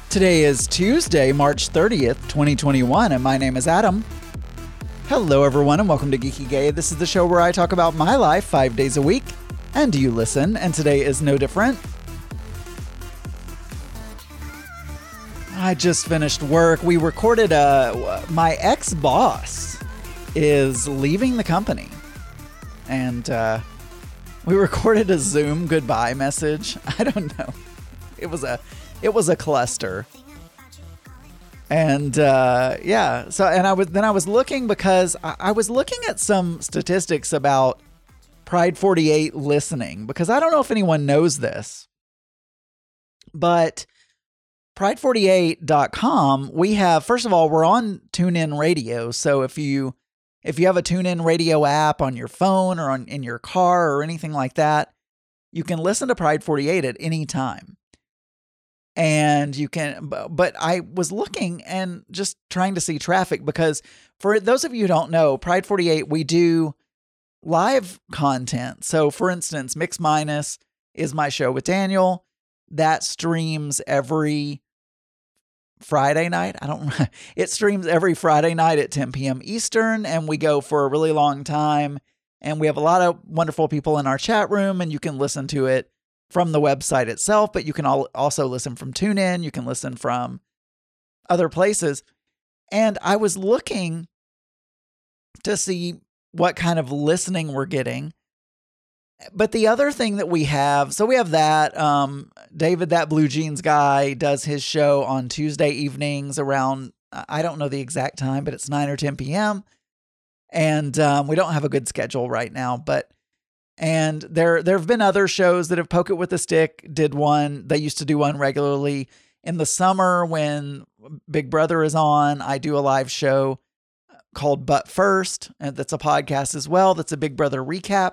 Today is Tuesday, March 30th, 2021, and my name is Adam. Hello, everyone, and welcome to Geeky Gay. This is the show where I talk about my life 5 days a week, and you listen, and today is no different. I just finished work. We recorded my ex-boss is leaving the company, and we recorded a Zoom goodbye message. I don't know. It was a cluster. And yeah, so I was looking because I was looking at some statistics about Pride 48 listening, because I don't know if anyone knows this, but Pride48.com, we have, first of all, we're on TuneIn Radio. So if you have a TuneIn Radio app on your phone or in your car or anything like that, you can listen to Pride 48 at any time. And you can, but I was looking and just trying to see traffic, because for those of you who don't know, Pride 48, we do live content. So for instance, Mix Minus is my show with Daniel that streams every Friday night. It streams every Friday night at 10 p.m. Eastern, and we go for a really long time. And we have a lot of wonderful people in our chat room, and you can listen to it from the website itself, but you can also listen from TuneIn. You can listen from other places. And I was looking to see what kind of listening we're getting. But the other thing that we have, so we have that, David, that Blue Jeans guy, does his show on Tuesday evenings around, I don't know the exact time, but it's 9 or 10 p.m. And we don't have a good schedule right now, and there have been other shows that have Poke It With a Stick did one. They used to do one regularly in the summer when Big Brother is on. I do a live show called But First, and that's a podcast as well. That's a Big Brother recap.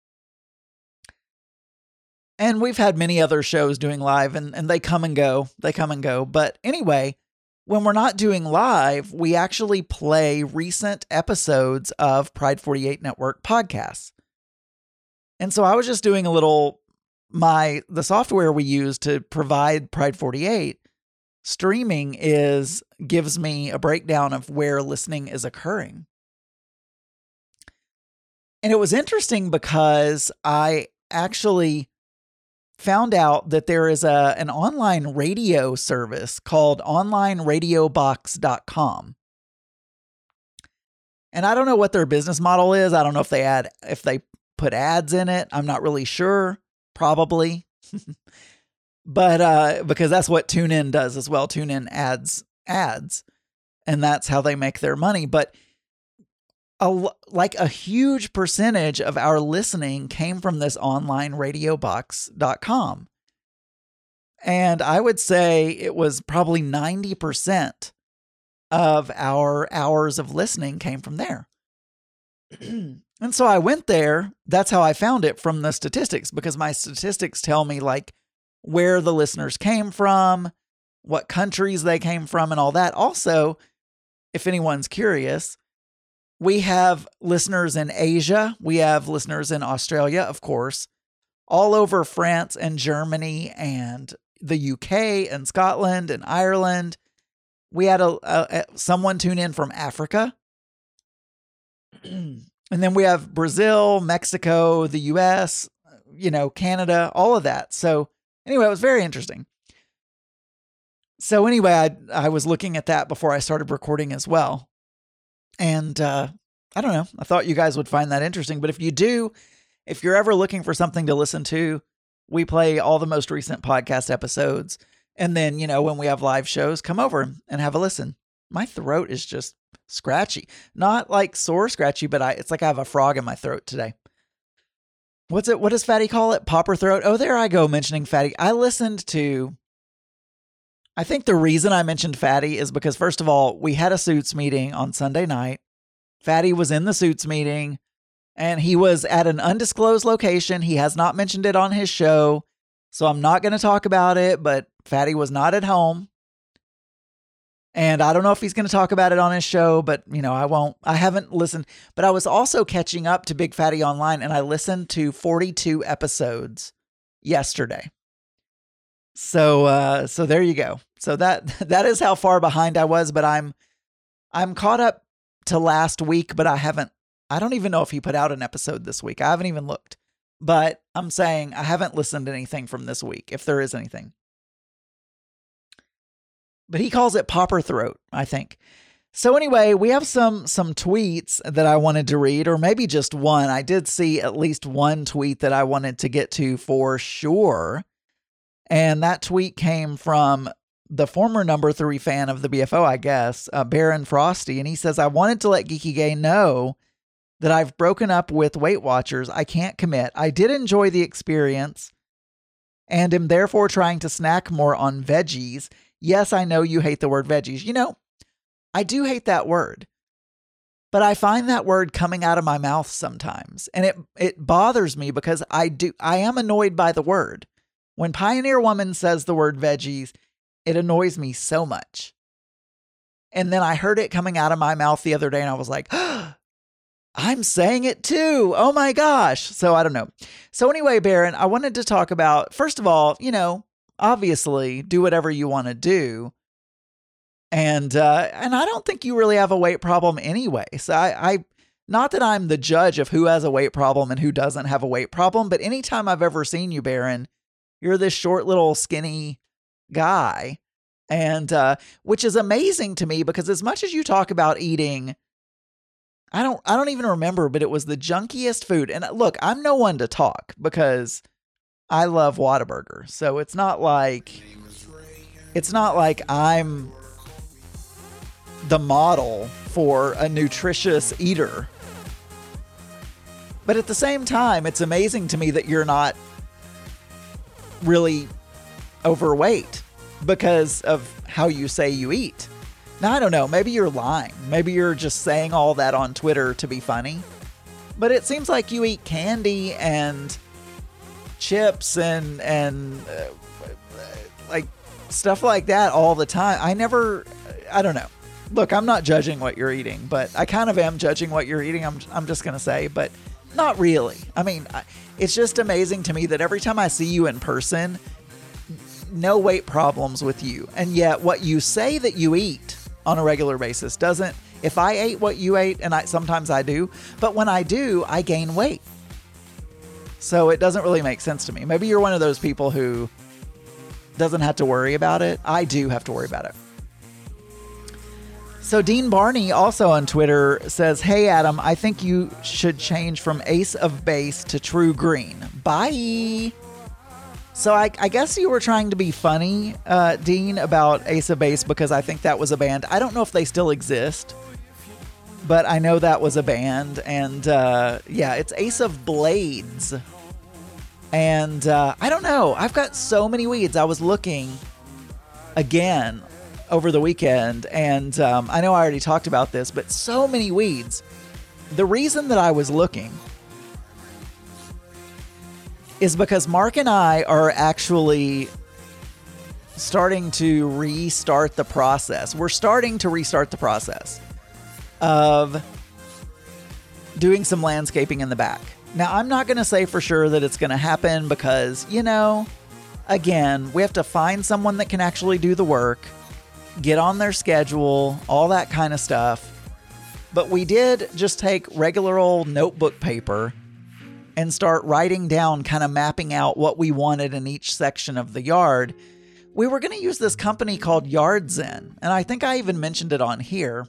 And we've had many other shows doing live, and they come and go. They come and go. But anyway, when we're not doing live, we actually play recent episodes of Pride 48 Network podcasts. And so I was just doing a little, the software we use to provide Pride 48 streaming gives me a breakdown of where listening is occurring. And it was interesting because I actually found out that there is an online radio service called onlineradiobox.com. And I don't know what their business model is. I don't know if they put ads in it. I'm not really sure. Probably. But because that's what TuneIn does as well. TuneIn adds ads, and that's how they make their money. But a huge percentage of our listening came from this onlineradiobox.com. And I would say it was probably 90% of our hours of listening came from there. And so I went there. That's how I found it, from the statistics, because my statistics tell me like where the listeners came from, what countries they came from, and all that. Also, if anyone's curious, we have listeners in Asia. We have listeners in Australia, of course, all over France and Germany and the UK and Scotland and Ireland. We had someone tune in from Africa. And then we have Brazil, Mexico, the US, Canada, all of that. So anyway, it was very interesting. So anyway, I was looking at that before I started recording as well. And I don't know, I thought you guys would find that interesting. But if you're ever looking for something to listen to, we play all the most recent podcast episodes. And then, when we have live shows, come over and have a listen. My throat is just scratchy. Not like sore scratchy, but it's like I have a frog in my throat today. What does Fatty call it? Popper throat? Oh, there I go mentioning Fatty. I think the reason I mentioned Fatty is because, first of all, we had a Suits meeting on Sunday night. Fatty was in the Suits meeting, and he was at an undisclosed location. He has not mentioned it on his show, so I'm not going to talk about it, but Fatty was not at home. And I don't know if he's going to talk about it on his show, but, I won't. I haven't listened. But I was also catching up to Big Fatty Online, and I listened to 42 episodes yesterday. So there you go. So that is how far behind I was, but I'm caught up to last week, but I don't even know if he put out an episode this week. I haven't even looked. But I'm saying I haven't listened to anything from this week, if there is anything. But he calls it Popper Throat, I think. So anyway, we have some tweets that I wanted to read, or maybe just one. I did see at least one tweet that I wanted to get to for sure. And that tweet came from the former number 3 fan of the BFO, I guess, Baron Frosty. And he says, I wanted to let Geeky Gay know that I've broken up with Weight Watchers. I can't commit. I did enjoy the experience and am therefore trying to snack more on veggies. Yes, I know you hate the word veggies. You know, I do hate that word, but I find that word coming out of my mouth sometimes, and it bothers me because I am annoyed by the word. When Pioneer Woman says the word veggies, it annoys me so much. And then I heard it coming out of my mouth the other day and I was like, oh, I'm saying it too. Oh my gosh. So I don't know. So anyway, Baron, I wanted to talk about, first of all, you know, obviously do whatever you want to do. And I don't think you really have a weight problem anyway. So I not that I'm the judge of who has a weight problem and who doesn't have a weight problem, but anytime I've ever seen you, Baron, you're this short little skinny guy. And which is amazing to me because as much as you talk about eating, I don't even remember, but it was the junkiest food. And look, I'm no one to talk because I love Whataburger. So it's not like I'm the model for a nutritious eater. But at the same time, it's amazing to me that you're not really overweight because of how you say you eat. Now, I don't know. Maybe you're lying. Maybe you're just saying all that on Twitter to be funny. But it seems like you eat candy and chips and like stuff like that all the time. I don't know. Look, I'm not judging what you're eating, but I kind of am judging what you're eating. I'm just going to say, but not really. I mean, it's just amazing to me that every time I see you in person, no weight problems with you. And yet what you say that you eat on a regular basis doesn't, if I ate what you ate, and sometimes I do, but when I do, I gain weight. So it doesn't really make sense to me. Maybe you're one of those people who doesn't have to worry about it. I do have to worry about it. So Dean Barney, also on Twitter, says, hey, Adam, I think you should change from Ace of Base to True Green. Bye. So I guess you were trying to be funny, Dean, about Ace of Base because I think that was a band. I don't know if they still exist, but I know that was a band. And yeah, it's Ace of Blades. And I don't know. I've got so many weeds. I was looking again over the weekend, and I know I already talked about this, but so many weeds. The reason that I was looking is because Mark and I are actually starting to restart the process. We're starting to restart the process of doing some landscaping in the back. Now, I'm not going to say for sure that it's going to happen because, you know, again, we have to find someone that can actually do the work, get on their schedule, all that kind of stuff. But we did just take regular old notebook paper and start writing down, kind of mapping out what we wanted in each section of the yard. We were going to use this company called YardZen, and I think I even mentioned it on here.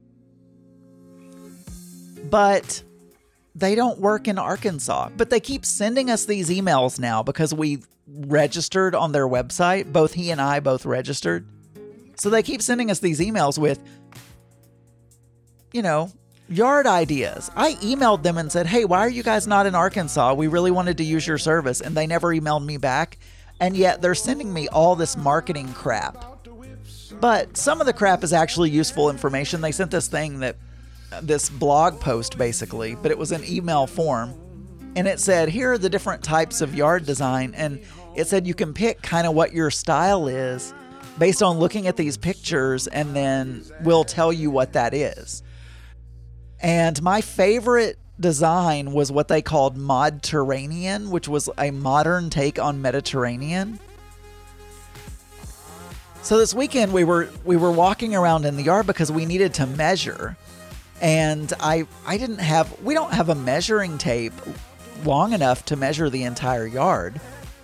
But they don't work in Arkansas. But they keep sending us these emails now because we registered on their website. Both he and I both registered. So they keep sending us these emails with, you know, yard ideas. I emailed them and said, hey, why are you guys not in Arkansas? We really wanted to use your service. And they never emailed me back. And yet they're sending me all this marketing crap. But some of the crap is actually useful information. They sent this thing this blog post basically, but it was in email form. And it said, here are the different types of yard design. And it said you can pick kind of what your style is based on looking at these pictures, and then we'll tell you what that is. And my favorite design was what they called Modterranean, which was a modern take on Mediterranean. So this weekend we were walking around in the yard because we needed to measure. And we don't have a measuring tape long enough to measure the entire yard.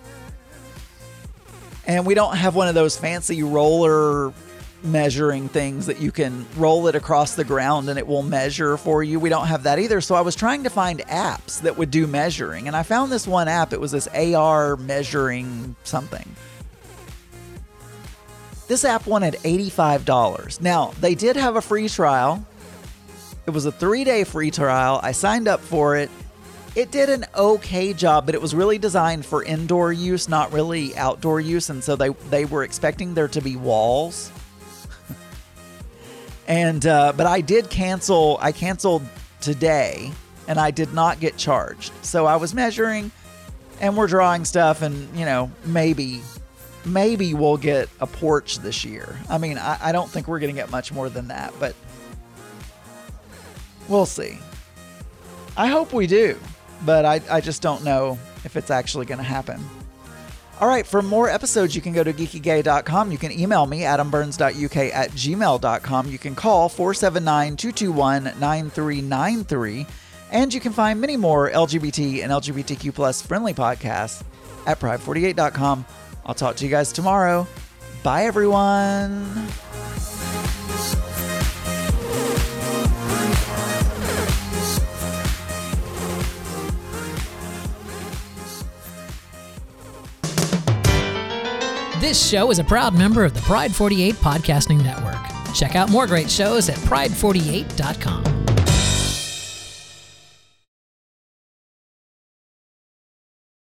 And we don't have one of those fancy roller measuring things that you can roll it across the ground and it will measure for you. We don't have that either. So I was trying to find apps that would do measuring. And I found this one app. It was this AR measuring something. This app wanted $85. Now, they did have a free trial. It was a 3-day free trial. I signed up for it. It did an okay job, but it was really designed for indoor use, not really outdoor use. And so they were expecting there to be walls. And but I did cancel. I canceled today, and I did not get charged. So I was measuring, and we're drawing stuff, and maybe we'll get a porch this year. I mean, I don't think we're going to get much more than that, but we'll see. I hope we do, but I just don't know if it's actually going to happen. All right, for more episodes, you can go to geekygay.com. You can email me, adamburns.uk@gmail.com. You can call 479-221-9393. And you can find many more LGBT and LGBTQ plus friendly podcasts at pride48.com. I'll talk to you guys tomorrow. Bye, everyone. This show is a proud member of the Pride 48 Podcasting Network. Check out more great shows at pride48.com.